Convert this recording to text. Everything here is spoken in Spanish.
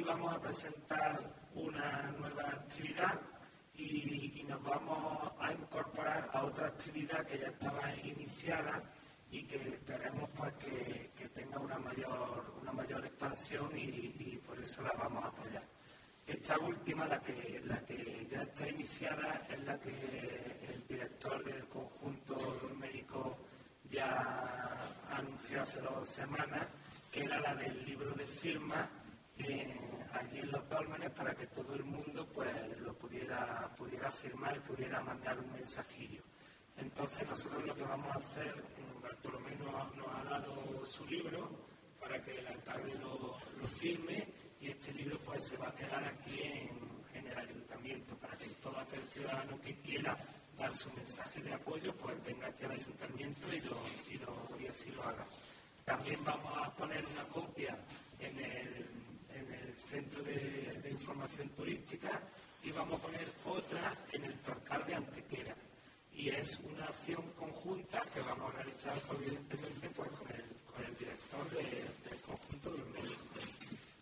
hoy vamos a presentar una nueva actividad y nos vamos a incorporar a otra actividad que ya estaba iniciada y que esperemos pues, que tenga una mayor expansión y por eso la vamos a apoyar. Esta última, la que ya está iniciada, es la que el director del conjunto médico ya anunció hace 2 semanas, que era la del libro de firmas allí en Los Dólmenes, para que todo el mundo pues lo pudiera firmar y pudiera mandar un mensajillo. Entonces nosotros lo que vamos a hacer, Bartolomé nos ha dado su libro para que el alcalde lo firme, y este libro pues se va a quedar aquí en el ayuntamiento para que todo aquel ciudadano que quiera dar su mensaje de apoyo pues venga aquí al ayuntamiento y así lo haga. También vamos a poner una copia en el Centro de Información Turística y vamos a poner otra en el Torcal de Antequera. Y es una acción conjunta que vamos a realizar, evidentemente, pues con